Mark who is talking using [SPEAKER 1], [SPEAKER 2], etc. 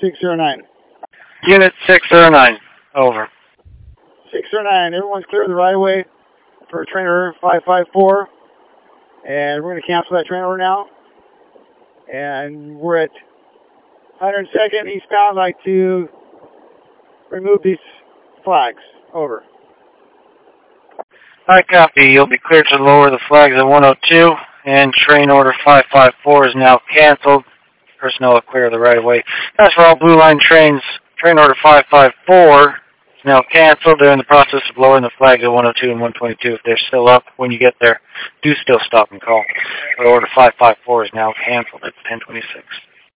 [SPEAKER 1] 609.
[SPEAKER 2] Unit 609. Over.
[SPEAKER 1] 609, everyone's clear of the right of way for trainer 554. And we're going to cancel that train order now. And we're at 102nd eastbound. I'd like to remove these flags. Over.
[SPEAKER 2] I copy. You'll be cleared to lower the flags at 102. And train order 554 is now canceled. Personnel are clear of the right of way. That's for all Blue Line trains. Train order 554 is now canceled. They're in the process of lowering the flags at 102 and 122. If they're still up when you get there, do still stop and call. But order 554 is now canceled at 10:26.